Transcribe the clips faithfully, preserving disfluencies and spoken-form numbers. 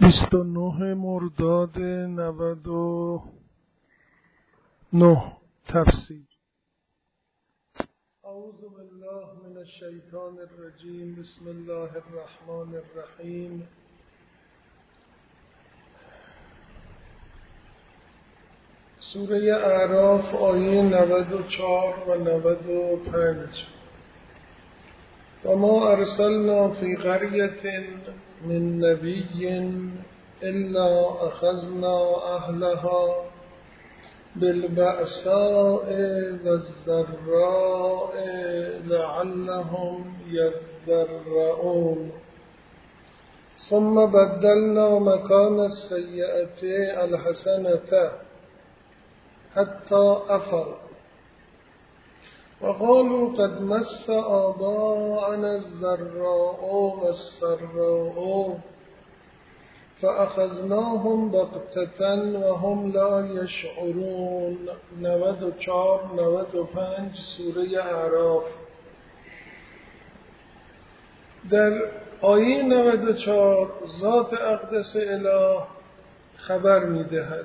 بیست و نه مرداد نود و نه تفسیر. اعوذ بالله من الشیطان الرجیم. بسم الله الرحمن الرحیم. سوره اعراف آیه نود و چهار و نود و پنج. و ما ارسلنا فی قریة من نبی الا اخذنا اهلها بالبأساء والضراء لعلهم یضرعون ثم بدلنا مکان السیئة الحسنة حتی عفوا وقالوا قد مس آباءنا الضراء والسراء فأخذناهم بغتة وهم لا يشعرون. نود و چهار نود و پنج سوره اعراف. در آیه نود و چهار ذات اقدس اله خبر می‌دهد،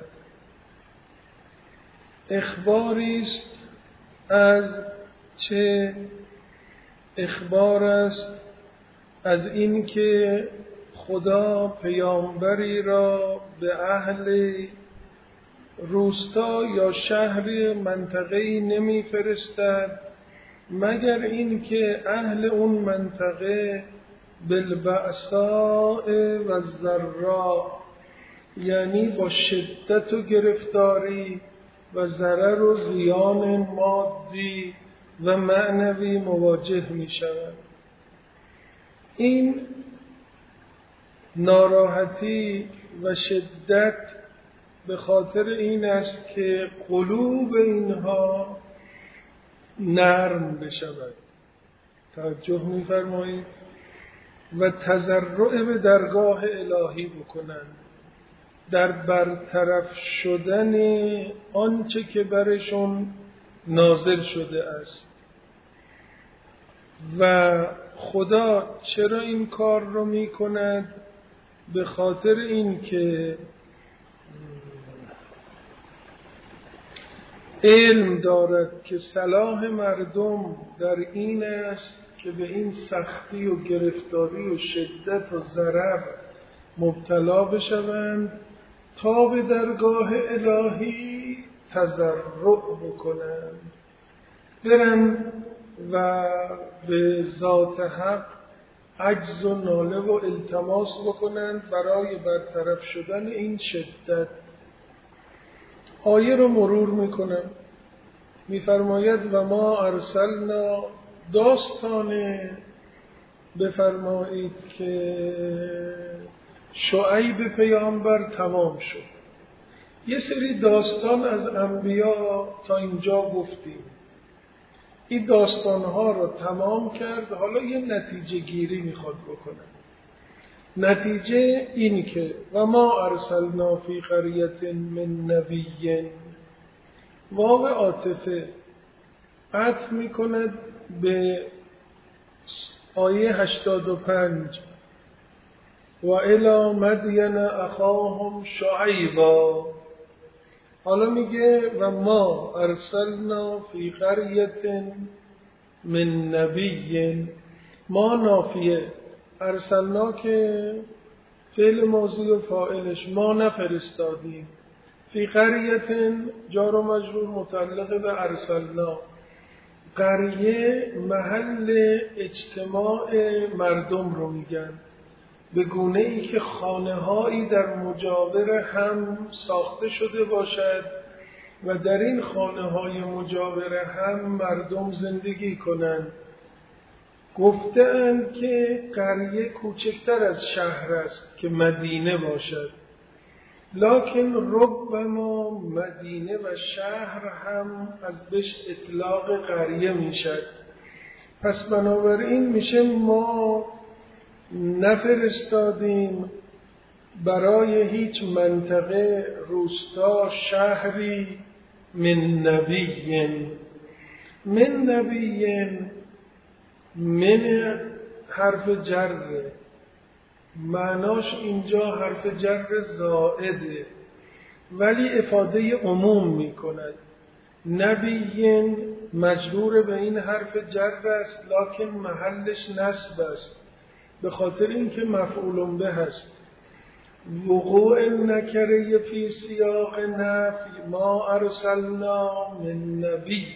اخباری است از چه؟ اخبار است از این که خدا پیامبری را به اهل روستا یا شهر منطقه‌ای نمی‌فرستد مگر این که اهل اون منطقه بالبأساء و الضراء، یعنی با شدت و گرفتاری و ضرر و زیان مادی و معنوی مواجه می شود. این ناراحتی و شدت به خاطر این است که قلوب اینها نرم بشود. توجه می فرمایید؟ و تضرع به درگاه الهی بکنند در برطرف شدن آنچه که برشون نازل شده است. و خدا چرا این کار رو می کند؟ به خاطر این که علم دارد که صلاح مردم در این است که به این سختی و گرفتاری و شدت و ضرر مبتلا بشوند تا به درگاه الهی تضرع بکنند، برن و به ذات حق عجز و ناله و التماس بکنند برای برطرف شدن این شدت. آیه رو مرور میکنم. میفرماید و ما ارسلنا، داستان بفرمایید که شعیب پیامبر تمام شد. یه سری داستان از انبیا تا اینجا گفتیم. این داستانها رو تمام کرد. حالا یه نتیجه گیری میخواد بکنه. نتیجه این که و ما ارسلنا فی قریة من نبی، واو عاطفه عطف میکند به آیه هشتاد و پنج و الی مدین اخاهم شعیبا. حالا میگه و ما ارسلنا فی قریة من نبی. ما نافیه، ارسلنا که فعل ماضی و فاعلش، ما نفرستادیم. فی قریة جار و مجرور متعلق به ارسلنا. قریه محل اجتماع مردم رو میگن، به گونه ای که خانه هایی در مجاور هم ساخته شده باشد و در این خانه های مجاور هم مردم زندگی کنند. گفتند که قریه کوچکتر از شهر است که مدینه باشد، لکن ربما مدینه و شهر هم از بهش اطلاق قریه میشد. پس بنابراین میشه ما نفرستادیم برای هیچ منطقه، روستا، شهری من نبی. من نبی من حرف جره، معناش اینجا حرف جر زائده ولی افاده عموم می کند. نبیین مجرور به این حرف جر است لکن محلش نصب است به خاطر اینکه مفعول به هست. وقوع نکره فی سیاق نفی ما ارسلنا من نبی،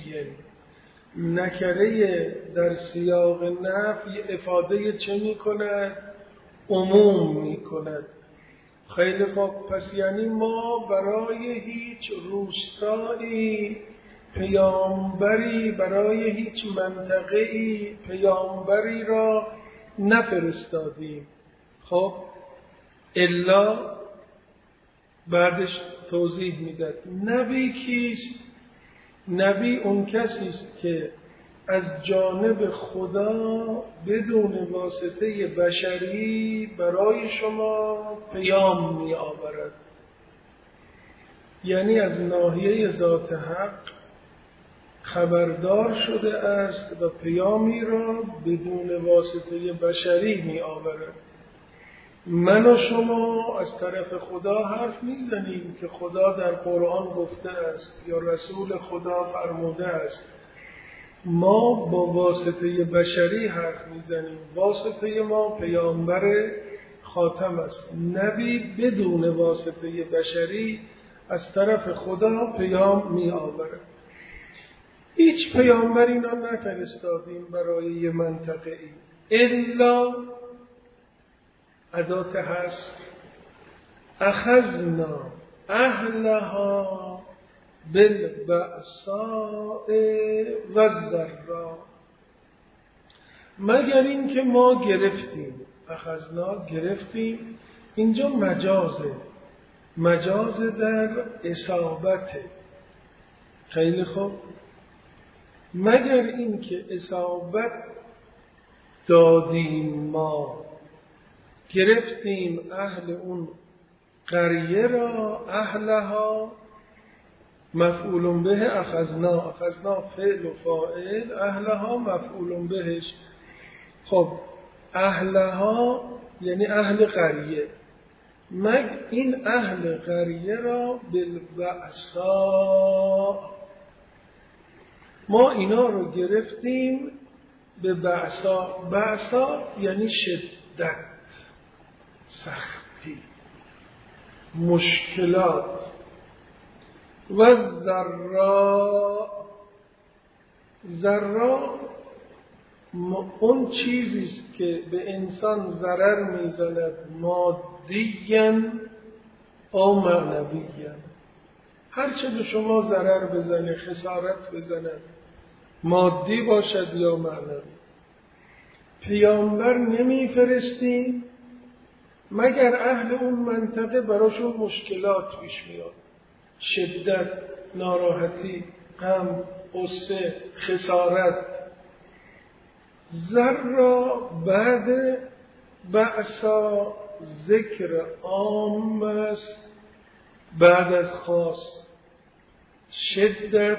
نکره در سیاق نفی افاده چه می کند؟ عموم می کند. خیلی خوب، پس یعنی ما برای هیچ روستایی پیامبری، برای هیچ منطقه‌ای پیامبری را نفرستادیم. خب الا بعدش توضیح میداد. نبی کیست؟ نبی اون کسی است که از جانب خدا بدون واسطه بشری برای شما پیام می آورد. یعنی از ناحیه ذات حق خبردار شده است و پیامی را بدون واسطه بشری می آورد. من و شما از طرف خدا حرف میزنیم که خدا در قرآن گفته است یا رسول خدا فرموده است. ما با واسطه بشری حرف میزنیم. واسطه ما پیامبر خاتم است. نبی بدون واسطه بشری از طرف خدا پیام می آورد. هیچ پیامبری را نفرستادیم برای یه منطقه ای الا ادات هست اخذنا اهلها بالبأساء والضراء، مگر این که ما گرفتیم. اخذنا گرفتیم، اینجا مجازه، مجاز در اصابته. خیلی خوب، مگر این که اصابت دادیم ما، گرفتیم اهل اون قریه را. اهلها مفعول به اخذنا، اخذنا فعل و فاعل، اهلها مفعول بهش. خب اهلها یعنی اهل قریه، مگ این اهل قریه را بالبأسا، ما اینا رو گرفتیم به بأسا. بأسا یعنی شدت، سختی، مشکلات. و ضرا، ضرا اون چیزی است که به انسان ضرر میزند، مادیاً او معنویاً. هرچه به شما ضرر بزنه، خسارت بزنه، مادی باشد یا معنوی. پیامبر نمیفرستیم مگر اهل اون منطقه براشون مشکلات پیش میاد، شدت، ناراحتی، غم، غصه، خسارت. ضرا بعد بأسا ذکر عام است بعد از خاص. شدت،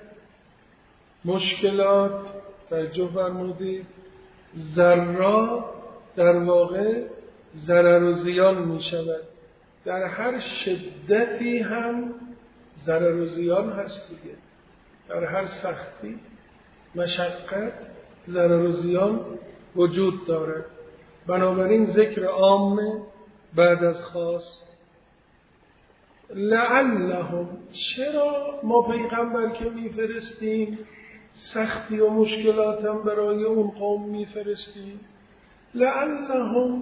مشکلات، توجه فرمودید. ضرا در واقع ضرر و زیان می شود. در هر شدتی هم ضرر و زیان هست دیگه. در هر سختی، مشقت، ضرر و زیان وجود دارد. بنابراین ذکر عام بعد از خاص. لعلهم، چرا ما پیغمبر که میفرستیم سختی و مشکلات هم برای اون قوم میفرستیم؟ لعلهم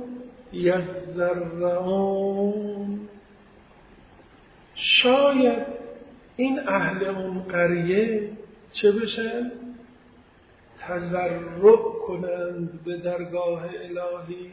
یضرعون، شاید این اهل اون قریه چه بشن؟ تضرع کنند به درگاه الهی.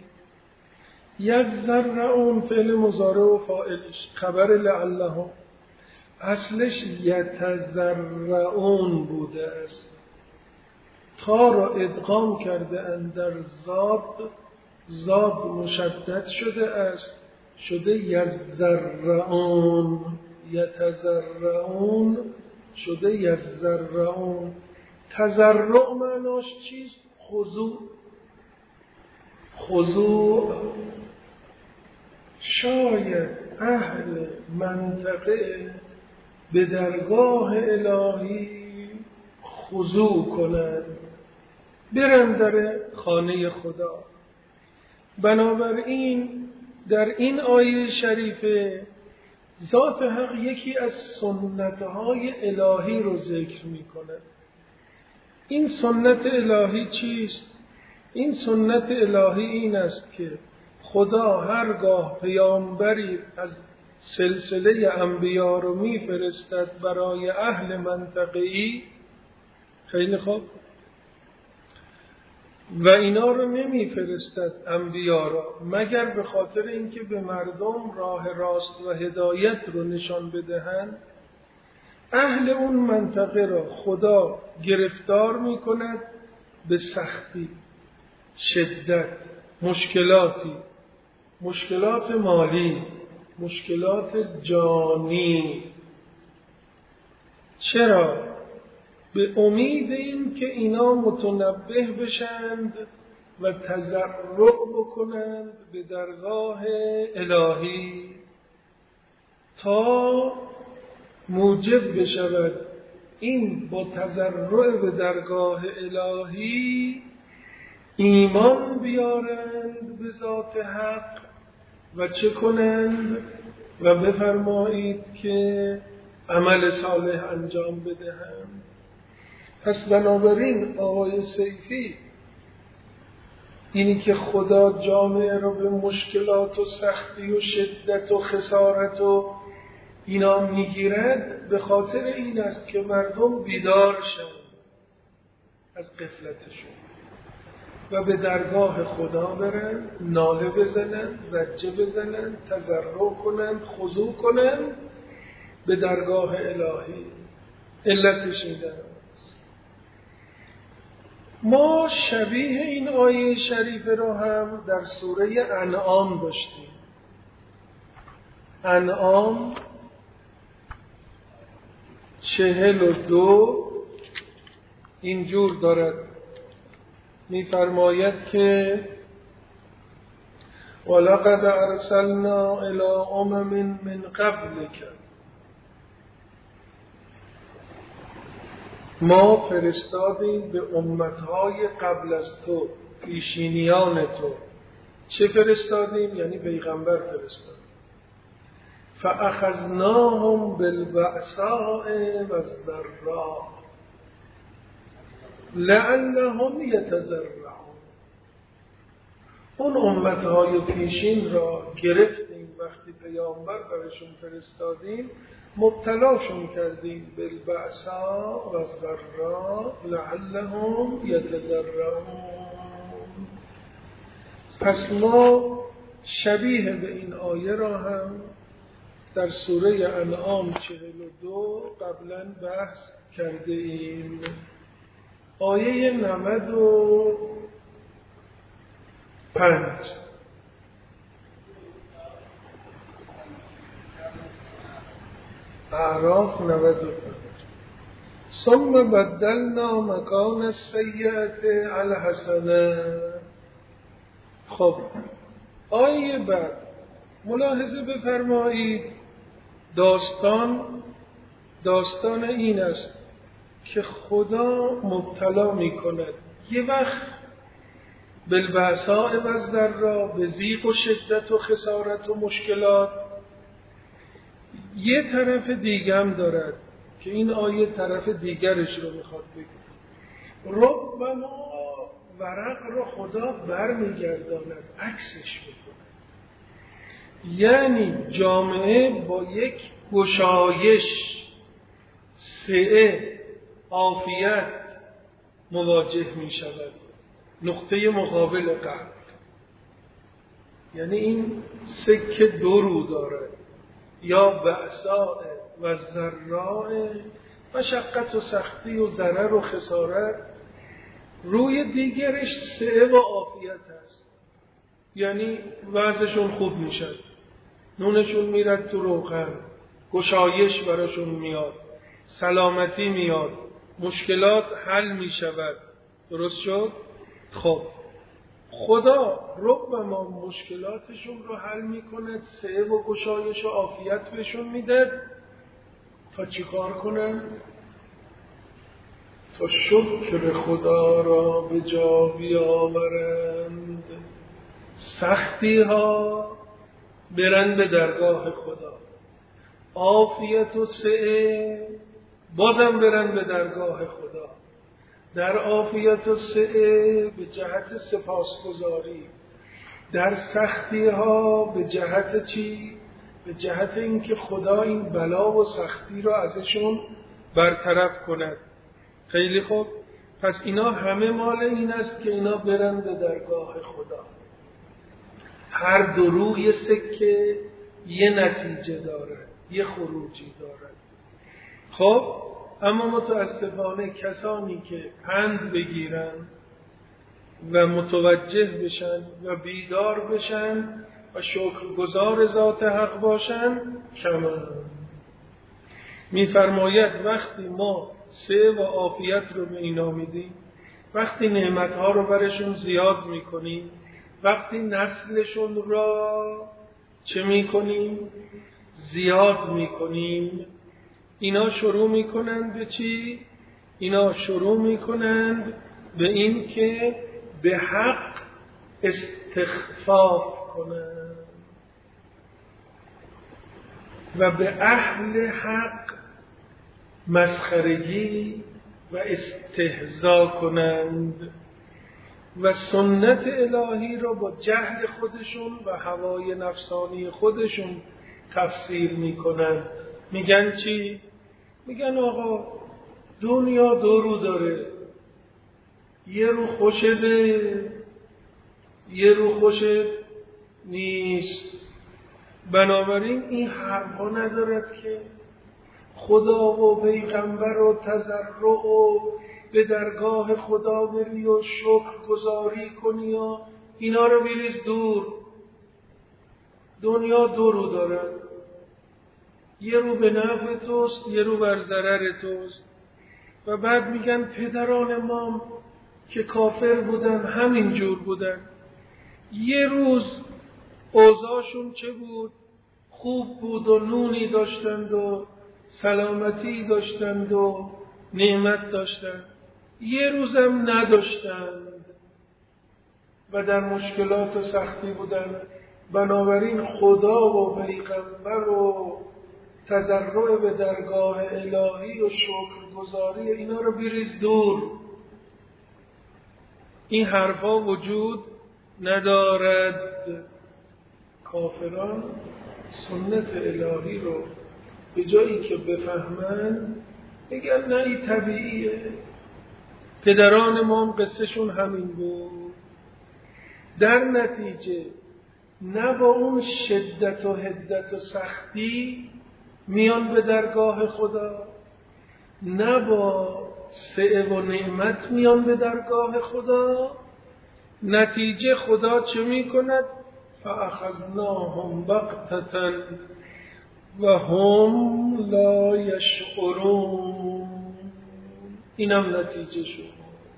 یضرعون فعل مضارع و فاعلش خبر لعلهم، اصلش یتضرعون بوده است. تا را ادغام کرده اند در زاد، زاد مشدد شده است، شده یضرعون. یتضرعون شده یضرعون. تضرع معناش چیست؟ خضوع. خضوع شاید اهل منطقه به درگاه الهی خضوع کنند، برن در خانه خدا. بنابراین در این آیه شریفه ذات حق یکی از سنتهای الهی رو ذکر می کنه. این سنت الهی چیست؟ این سنت الهی این است که خدا هرگاه پیامبری از سلسله انبیا رو میفرستد برای اهل منطقه‌ای، خیلی خوب، و اینا رو نمیفرستد انبیا را مگر به خاطر اینکه به مردم راه راست و هدایت رو نشان بدهند، اهل اون منطقه را خدا گرفتار میکند به سختی، شدت، مشکلاتی، مشکلات مالی، مشکلات جانی. چرا؟ به امید این که اینا متنبه بشند و تضرع بکنند به درگاه الهی تا موجب بشود این با تضرع به درگاه الهی ایمان بیارند به ذات حق و چه کنند و بفرمایید که عمل صالح انجام بدهند. پس بنابراین آقای سیفی اینی که خدا جامعه رو به مشکلات و سختی و شدت و خسارت و اینا میگیرد به خاطر این است که مردم بیدار شوند از غفلتشون و به درگاه خدا برن، ناله بزنن، زجه بزنن، تضرع کنن، خضوع کنن به درگاه الهی. علتش این است. ما شبیه این آیه شریفه رو هم در سوره انعام داشتیم. انعام چهل و دو اینجور دارد، می‌فرماید که وَلَقَدْ أَرْسَلْنَا إِلَىٰ أُمَمٍ مِّن قَبْلِكَ، ما فرستادیم به امتهای قبل از تو، پیشینیان تو. چه فرستادیم؟ یعنی پیغمبر فرستادیم. فَأَخَذْنَاهُمْ بِالْبَأْسَاءِ وَالضَّرَّاءِ لَعَلَّهُمْ يَتَضَرَّعُونَ. اون امتهای پیشین را گرفتیم وقتی پیامبر برشون فرستادیم، مبتلاشون کردیم بالبأساء و الضراء لعلهم یتضرعون. پس ما شبیه به این آیه را هم در سوره انعام چهل و دو قبلا بحث کرده ایم. آیه نود و پنج اعراف نود و پنج ثم بدلنا مکان السیئة الحسنة. خب آیه بعد ملاحظه بفرمایید، داستان داستان این است که خدا مبتلا می کند یه وقت بالبأساء و الضراء، به ضیق و شدت و خسارت و مشکلات. یه طرف دیگم دارد که این آیه طرف دیگرش رو میخواد بگه. ربما ورق رو خدا برمیگرداند، عکسش میکنه. یعنی جامعه با یک گشایش، سعه، عافیت مواجه میشود، نقطه مقابل قلب. یعنی این سکه دو رو دارد، یا بأساء و ضراء، مشقت و سختی و ضرر و خسارت، روی دیگرش سعه و عافیت هست. یعنی وضعشون خوب میشد، نونشون میرد تو روغن، گشایش براشون میاد، سلامتی میاد، مشکلات حل میشود. درست شد؟ خب خدا ربما مشکلاتشون رو حل میکنه، سعه و گشایش و عافیت بهشون میده تا چیکار کنن؟ تا شکر خدا را به جا بیاورند، سختی ها برن به درگاه خدا، عافیت و سعه بازم برن به درگاه خدا. در عافیت و سعه به جهت سپاسگزاری، در سختی ها به جهت چی؟ به جهت اینکه خدا این بلا و سختی رو ازشون برطرف کند. خیلی خوب، پس اینا همه مال این است که اینا برن به درگاه خدا. هر دو روی سکه یه نتیجه داره، یه خروجی داره. خب اما متاسفانه کسانی که پند بگیرن و متوجه بشن و بیدار بشن و شکرگزار ذات حق باشن کمن. میفرماید وقتی ما سعه و عافیت رو به اینا میدیم، وقتی نعمتها رو برشون زیاد میکنیم، وقتی نسلشون را چه میکنیم؟ زیاد میکنیم، اینا شروع میکنند به چی؟ اینا شروع میکنند به این که به حق استخفاف کنند و به اهل حق مسخرگی و استهزا کنند و سنت الهی را با جهل خودشون و هوای نفسانی خودشون تفسیر میکنند. میگن چی؟ میگن آقا دنیا دو رو داره، یه رو خوشده، یه رو خوشد نیست. بنابراین این حرفا ندارد که خدا و پیغمبر و تضرع و به درگاه خدا بری و شکر گزاری کنی و اینا رو بریز دور. دنیا دو رو داره، یه رو به نفع توست، یه رو بر ضرر توست. و بعد میگن پدران ما که کافر بودن همین جور بودن، یه روز اوضاعشون چه بود؟ خوب بود و نونی داشتند و سلامتی داشتند و نعمت داشتند، یه روزم نداشتند و در مشکلات و سختی بودند. بنابراین خدا و پیغمبر و تضرع به درگاه الهی و شکرگزاری اینا رو بریز دور. این حرفا وجود ندارد. کافران سنت الهی رو به جایی که بفهمن میگن نه این طبیعیه، پدران ما هم قصهشون همین بود. در نتیجه نه با اون شدت و حدت و سختی میان به درگاه خدا، نه با سعه و نعمت میان به درگاه خدا. نتیجه خدا چه میکند؟ فاخذناهم بغتة و هم لا یشعرون. اینم نتیجه شد.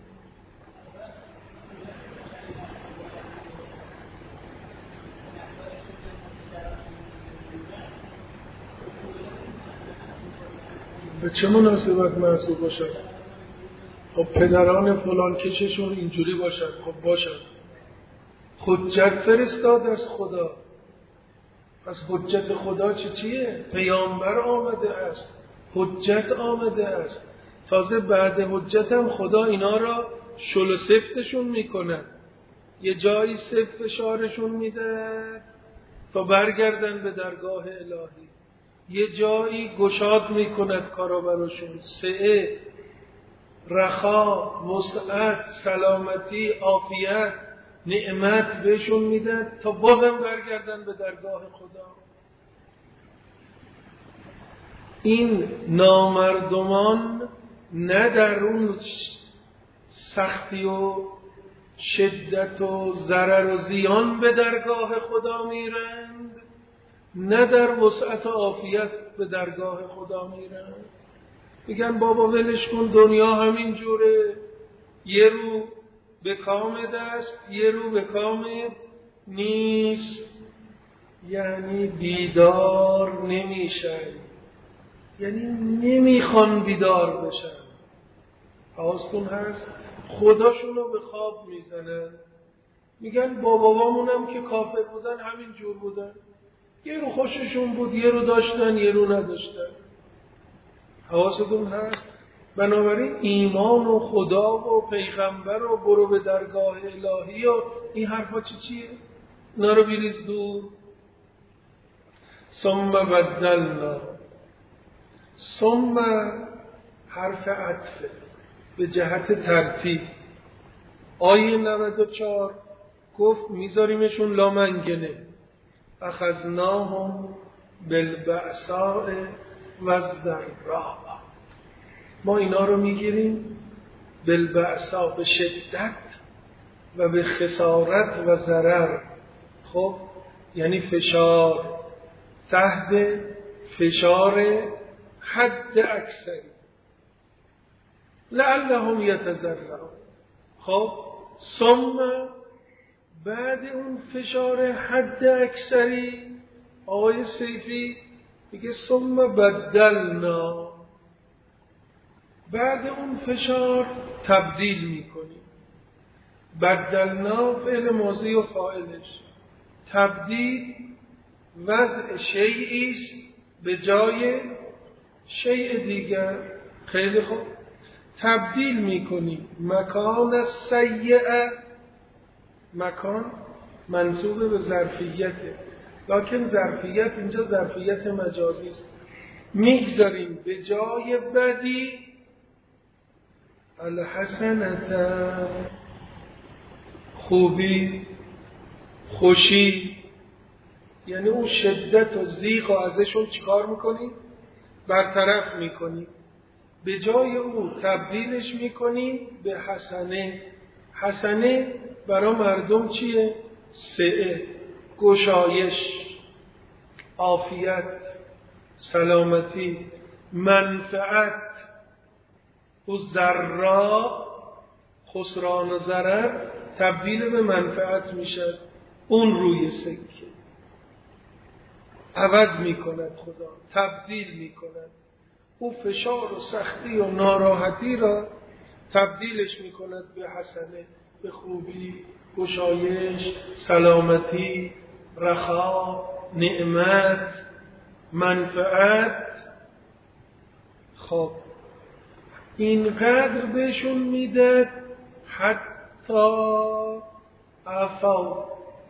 به چه مناسبت محسوب باشد؟ خب پدران فلان کششون اینجوری باشد، خب باشد. حجت فرستاد از خدا. پس حجت خدا چی چیه؟ پیامبر آمده است، حجت آمده است. تازه بعد حجت هم خدا اینا را شل و سفتشون میکنه، یه جایی سفت فشارشون میده تا برگردن به درگاه الهی، یه جایی گشاد میکند کارا براشون، سعه، رخا، وسعت، سلامتی، عافیت، نعمت بهشون میده تا بازم برگردن به درگاه خدا. این نامردمان نه در اون سختی و شدت و ضرر و زیان به درگاه خدا میرند، نه در وسعت و عافیت به درگاه خدا میرند. میگن بابا ولش کن، دنیا همین جوره، یه رو به کام دست، یه رو به کام نیست، یعنی بیدار نمیشن، یعنی نمیخوان بیدار بشن. حواستون هست؟ خداشون رو به خواب میزنن، میگن با بابامونم که کافر بودن همین جور بودن، یه رو خوششون بود، یه رو داشتن، یه رو نداشتن. حواستون هست؟ بنابراین ایمان و خدا و پیغمبر و برو به درگاه الهی و این حرفا چی چیه؟ اینا رو بیریز دور. ثم بدلنا، ثم حرف عطف به جهت ترتیب. آیه نود و چهار گفت میذاریمشون لامنگنه، اخذناهم بالبأساء والضراء، ما اینا رو میگیریم بالبأساء، به شدت و به خسارت و ضرر. خب یعنی فشار، تحت فشار حد اکثری، لعلهم یتضرعون. خب ثم بعد اون فشار حد اکثری آقای سیفی میگه ثم بدلنا، بعد اون فشار تبدیل میکنیم. بدلنا فعل ماضی و فاعلش، تبدیل وضع شیئی است به جای شیء دیگر. خیلی خوب، تبدیل میکنیم مکان السیئه، مکان منسوب به ظرفیته، لکن ظرفیت اینجا ظرفیت مجازی است. میگذاریم به جای بدی الحسنة، خوبی، خوشی، یعنی اون شدت و ضیق و ازشون چیکار میکنیم؟ برطرف میکنیم. به جای او تبدیلش میکنیم به حسنه. حسنه برای مردم چیه؟ سعه، گشایش، عافیت، سلامتی، منفعت. و ضرا، خسران و ضرر، تبدیل به منفعت میشه. اون روی سکه عوض میکند خدا، تبدیل میکند. او فشار و سختی و ناراحتی را تبدیلش میکند به حسنه، به خوبی، گشایش، سلامتی، رخا، نعمت، منفعت. خب اینقدر بهشون میداد حتی عفا،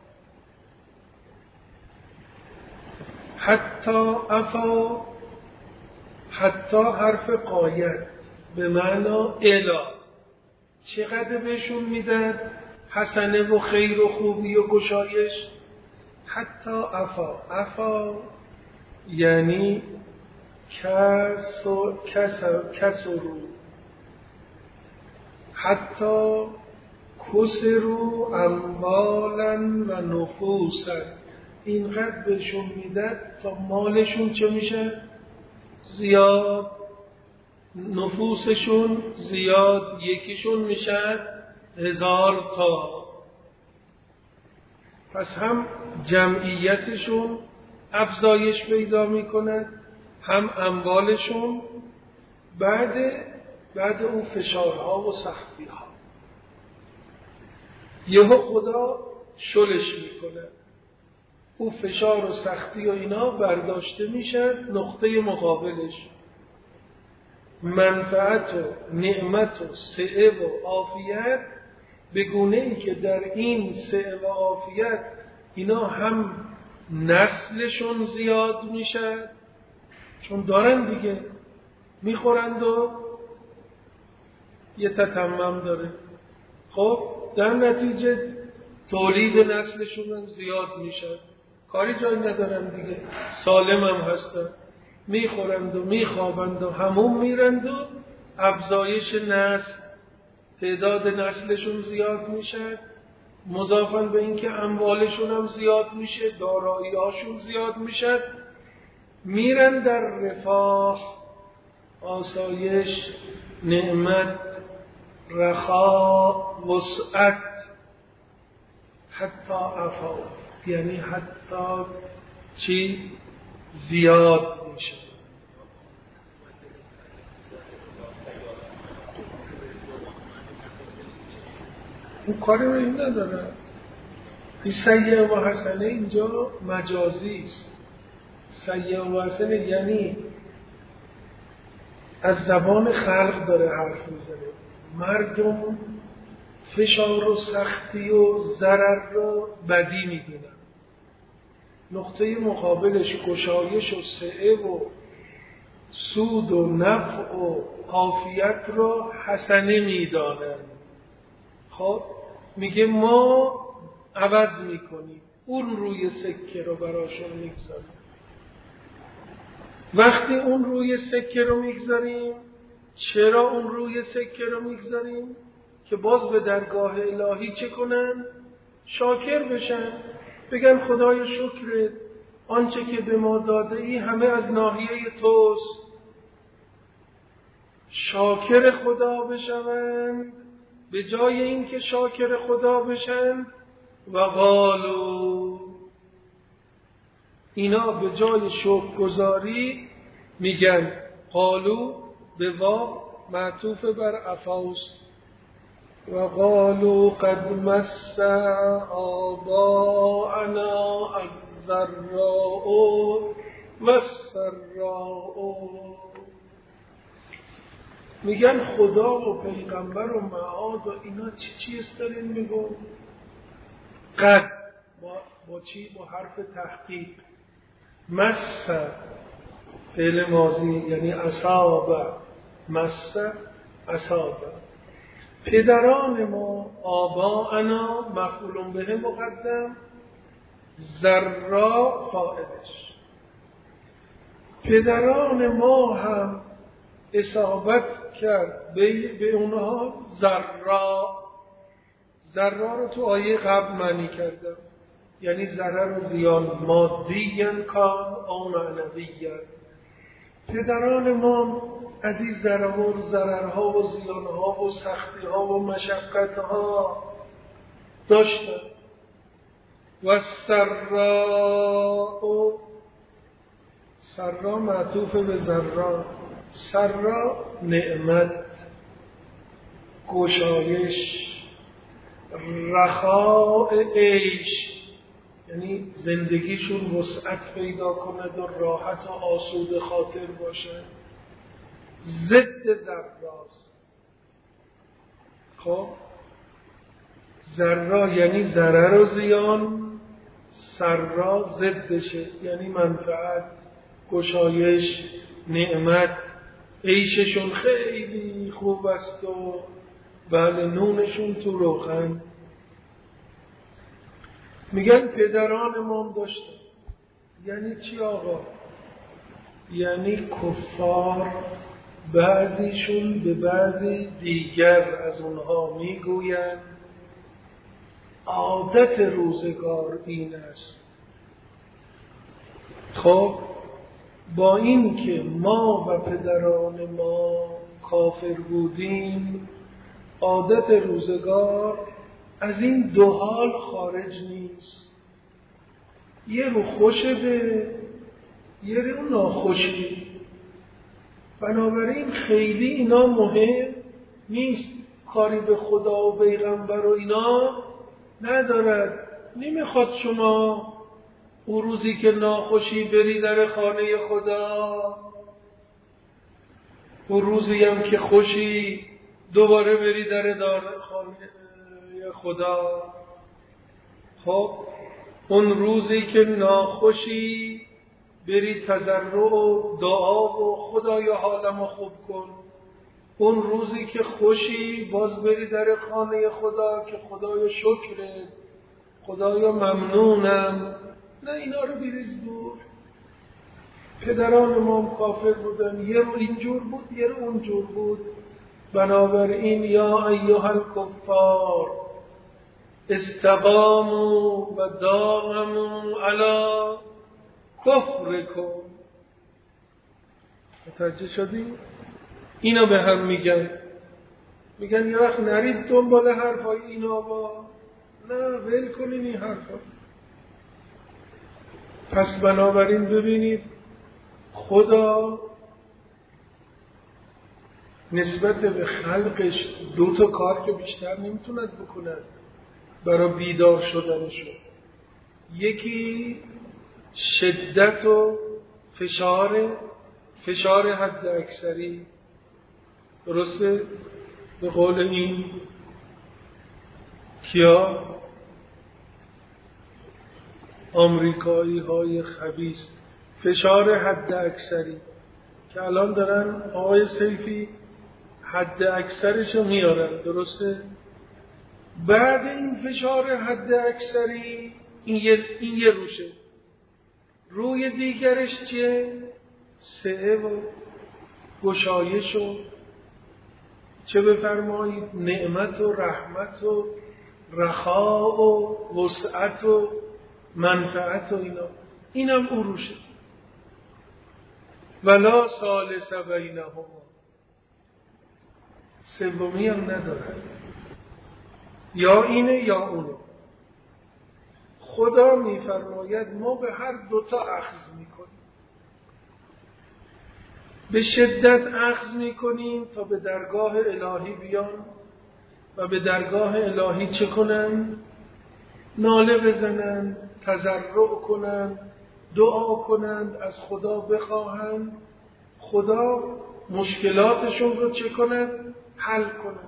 حتی عفا، حتی حرف قایت به معنا الا. چقدر بهشون میداد حسنه و خیر و خوبی و گشایش؟ حتی عفا. عفا یعنی کسر، کسر، کسرو، حتی کسرو اموالا و نفوسا. اینقدر بهشون میداد تا مالشون چه میشه؟ زیاد، نفوسشون زیاد، یکیشون میشه هزار تا. پس هم جمعیتشون افزایش پیدا میکند، هم اموالشون بعد بعد اون فشارها و سختیها یهو خدا شلش میکنه. او فشار و سختی و اینا برداشته میشه، نقطه مقابلش منفعت و نعمت و سعه و عافیت، به گونه ای که در این سعه و عافیت اینا هم نسلشون زیاد میشه، چون دارن دیگه میخورند و یه تتمم داره. خب در نتیجه تولید نسلشون هم زیاد میشه، کاری جایی ندارن دیگه، سالم هم هستن، میخورند و میخوابند و همون میرند و افزایش نسل، تعداد نسلشون زیاد میشه، مضافاً به اینکه اموالشون هم زیاد میشه، دارایی‌هاشون زیاد میشه، میرن در رفاه، آسایش، نعمت، رخا، وسعت، حتی عفا، یعنی حتی چی زیاد میشه. اون کاری رو این نداره. این سیئه و حسنه اینجا مجازی است. سیئه و حسنه یعنی از زبان خلق داره حرف میزنه. مردم فشار و سختی و ضرر رو بدی میدونن، نقطه مقابلش گشایش و سعه و سود و نفع و عافیت رو حسنه میدانن. خب میگه ما عوض میکنیم، اون روی سکه رو براشون میگذاریم. وقتی اون روی سکه رو میگذاریم، چرا اون روی سکه رو میگذاریم؟ که باز به درگاه الهی چه کنن؟ شاکر بشن، بگن خدای شکرت، آنچه که به ما داده ای همه از ناحیه توست. شاکر خدا بشوند، به جای اینکه شاکر خدا بشن و قالو، اینا به جای شکرگزاری میگن قالو به واو معطوف بر عفاست. و قالو قد مس آباءنا الضراء والسراء، میگن خدا و پیغمبر و معاد و اینا چی چیز دارین میگو؟ قد با, با چی؟ با حرف تحقیق. مس فعل ماضی یعنی اصاب، مس اصاب. پدران ما، آباءنا مفعول به مقدم، ذرا فاعلش. پدران ما هم اصابت کرد به اونها ذرا. ذرا رو تو آیه قبل معنی کردم، یعنی ضرر و زیان مادیاً کان او معنویاً. پدران ما از این ضرر و ضررها و زیانها و سختیها و مشقتها داشتن. و سرا، سرا معطوف به ذرا. سرا نعمت، گشایش، رخاء عیش، یعنی زندگیشون وسعت پیدا کند و راحت و آسوده خاطر باشه. ضد ذراست. خب ذرا یعنی ضرر و زیان، سرا ضدشه یعنی منفعت، گشایش، نعمت. عیششون خیلی خوب است و بله نونشون تو روغن. میگن پدران ما داشتن. یعنی چی آقا؟ یعنی کفار بعضیشون به بعضی دیگر از اونها میگویند عادت روزگار این است. خب با این که ما و پدران ما کافر بودیم، عادت روزگار از این دو حال خارج نیست. یه رو خوشه به یه رو ناخوشی. بنابراین خیلی اینا مهم نیست، کاری به خدا و پیغمبر و اینا ندارد. نمیخواد شما اون روزی که ناخوشی بری در خانه خدا، اون روزی هم که خوشی دوباره بری در دار خانه خدا. خب اون روزی که ناخوشی بری تضرع و دعا و خدایا حالمو خوب کن. اون روزی که خوشی باز بری در خانه خدا که خدایا شکرت، خدایا ممنونم. نه، اینا رو بریز دور. پدران ما کافر بودن، یه رو اینجور بود یه رو اونجور بود. بنابراین یا ایها الکفار استقاموا و داموا علی کفرکم. متوجه شدی؟ اینا به هم میگن میگن یه وقت نرید دنبال حرفای این آقا، نه ول کنین این حرفا. پس بنابراین ببینید خدا نسبت به خلقش دو تا کار که بیشتر نمیتوند بکند برای بیدار شدنشون. یکی شدت و فشار فشار حد اکثری، درسته؟ به قول این کیا آمریکایی های خبیث، فشار حد اکثری که الان دارن آقای سیفی حد اکثرشو میارن، درسته؟ بعد این فشار حد اکثری این یه, این یه روشه، روی دیگرش چیه؟ سعه و گشایش و چه بفرمایید نعمت و رحمت و رخاء و وسعت و منفعت و اینا، اینم اون روشه. ولا ثالث بینهما، سومی هم نداره، یا اینه یا اونه. خدا میفرماید ما به هر دوتا اخذ میکنیم، به شدت اخذ میکنیم تا به درگاه الهی بیان و به درگاه الهی چه کنن؟ ناله بزنن، تضرع کنن، دعا کنند، از خدا بخواهند خدا مشکلاتشون رو چه کند؟ حل کند.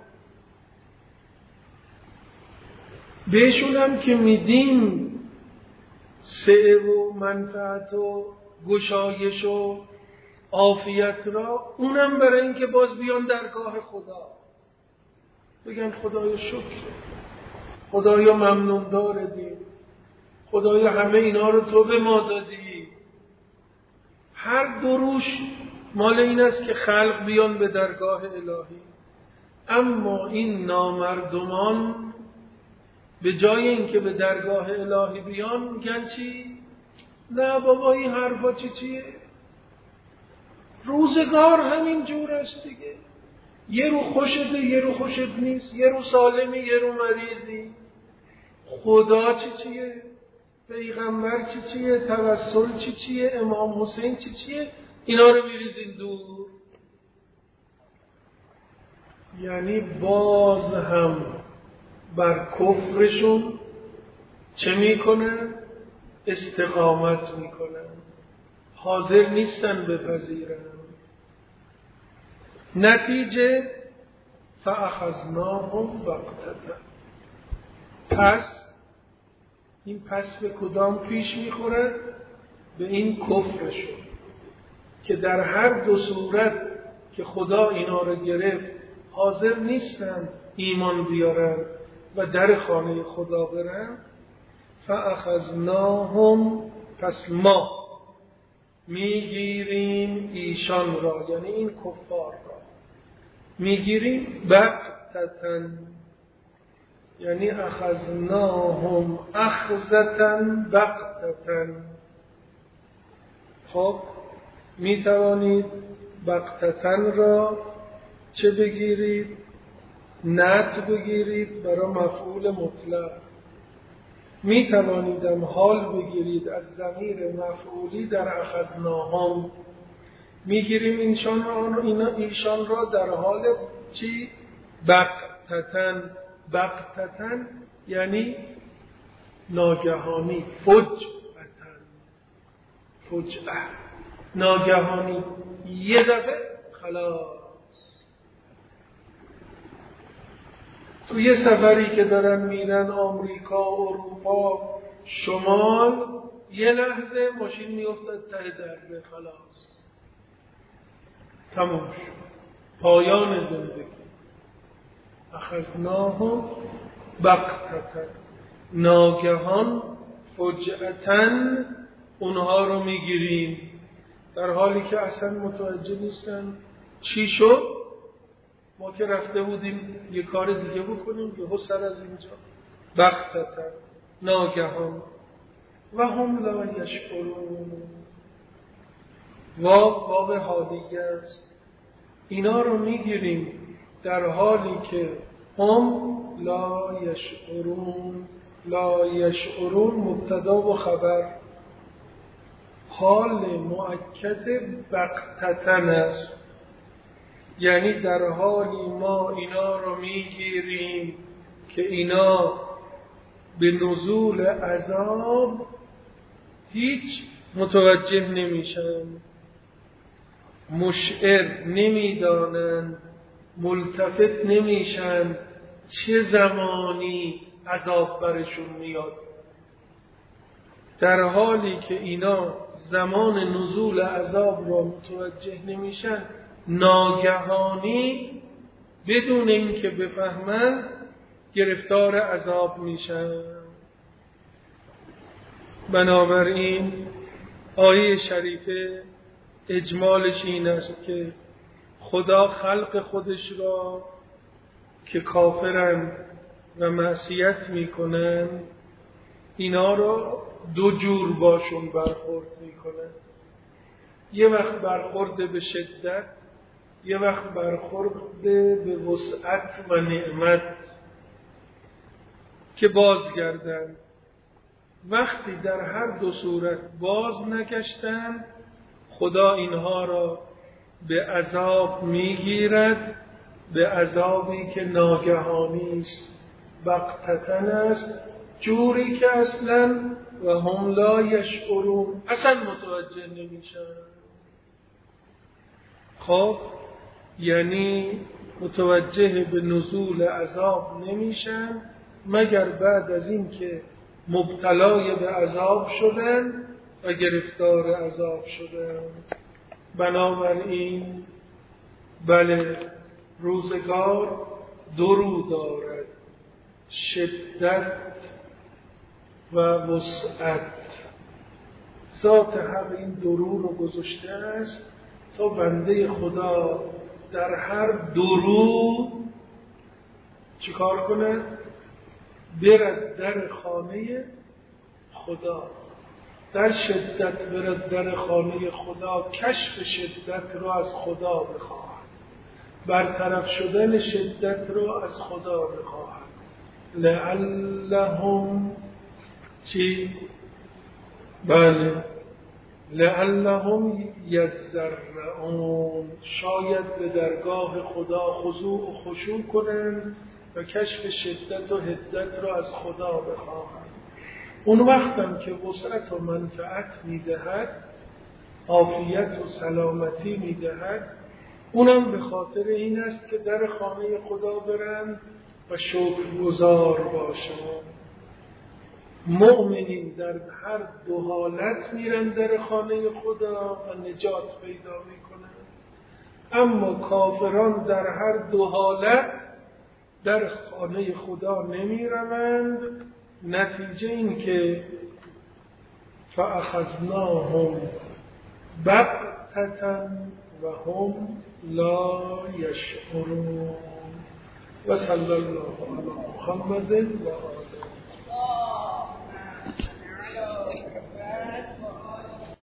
بهشون هم که میدیم سعه و منفعت و گشایش و عافیت را، اونم برای این که باز بیان درگاه خدا بگن خدایا شکر، خدایا ممنون داردیم، خدایا همه اینا رو تو به ما دادی. هر دروش مال این است که خلق بیان به درگاه الهی. اما این نامردمان به جای اینکه به درگاه الهی بیان میگن چی؟ نه بابا این حرفا چی چیه؟ روزگار همین جور است دیگه، یه رو خوشته یه رو خوشت نیست، یه رو سالمی یه رو مریضی. خدا چی چیه؟ پیغمبر چی چیه؟ توسل چی چیه؟ امام حسین چی چیه؟ اینا رو میریزین دور. یعنی باز هم بر کفرشون چه میکنن؟ استقامت میکنن، حاضر نیستن بپذیرن. نتیجه فاخذناهم بغتة. پس این پس به کدام پیش میخورد؟ به این کفرشون که در هر دو صورت که خدا اینا رو گرفت حاضر نیستن ایمان بیارن و در خانه خدا برن. فاخذناهم، پس ما میگیریم ایشان را، یعنی این کفار را میگیریم بغتة، یعنی اخذناهم اخذة بغتة. خب می توانید بغتة را چه بگیرید؟ نت بگیرید برای مفعول مطلق. می توانیدم حال بگیرید از ضمیر مفعولی در اخذناهم، میگیریم اینشان را، اینا ایشان را در حال چی؟ بغتة. بغتة یعنی ناگهانی، فجأة، فجأة ناگهانی، یه دفعه خلاص. تو یه سفری که دارن میرن آمریکا، اروپا، شمال، یه لحظه ماشین میافتد ته دربه، خلاص تموم شد، پایان زندگی. اخذناهم بغتة، ناگهان، فجأة اونها رو میگیریم در حالی که اصلا متوجه نیستن چی شد. ما که رفته بودیم یه کار دیگه بکنیم، یهو سر از اینجا بغتة، ناگهان. و هم لا یشعرون، واو واو حالیه است. اینا رو میگیریم در حالی که هم لا یشعرون، لا یشعرون مبتدا و خبر، حال مؤکد بغتتن است، یعنی در حالی ما اینا رو میگیریم که اینا به نزول عذاب هیچ متوجه نمیشن، مشعر نمیدانند، ملتفت نمیشن چه زمانی عذاب برشون میاد، در حالی که اینا زمان نزول عذاب را متوجه نمیشن، ناگهانی بدون اینکه بفهمن گرفتار عذاب میشن. بنابراین آیه شریفه اجمالش این است که خدا خلق خودش را که کافرن و معصیت میکنن اینا را دو جور باشون برخورد میکنن، یه وقت برخورد به شدت، یه وقت برخورد به وسعت و نعمت که بازگردن. وقتی در هر دو صورت باز نگشتن خدا اینها را به عذاب میگیرد، به عذابی که ناگهانی است، بغتتن است، جوری که اصلا و هم لا یشعرون اصلا متوجه نمیشن. خب یعنی متوجه به نزول عذاب نمیشن مگر بعد از این که مبتلای به عذاب شدن و گرفتار عذاب شدن. بنابراین بله روزگار دو رو دارد، شدت و وسعت. ذات حق این دو رو رو گذاشته است تا بنده خدا در هر دو رو چیکار کنه؟ برد در خانه خدا. در شدت برد در خانه خدا، کشف شدت رو از خدا بخواهد، برطرف شدن شدت رو از خدا بخواهد. لعلهم چی؟ بله لعلهم یضرعون، شاید به درگاه خدا خضوع و خشوع کنند و کشف شدت و حدت رو از خدا بخواهند. اون وقتم که وسعت و منفعت میدهد، عافیت و سلامتی میدهد، اونم به خاطر این است که در خانه خدا برند و شکرگزار باشند. مؤمنین در هر دو حالت میرن در خانه خدا و نجات پیدا میکنن، اما کافران در هر دو حالت در خانه خدا نمیروند. نتیجه این که فاخذناهم بغتة و هم لا یشعرون. و صلی الله علی محمد و آله.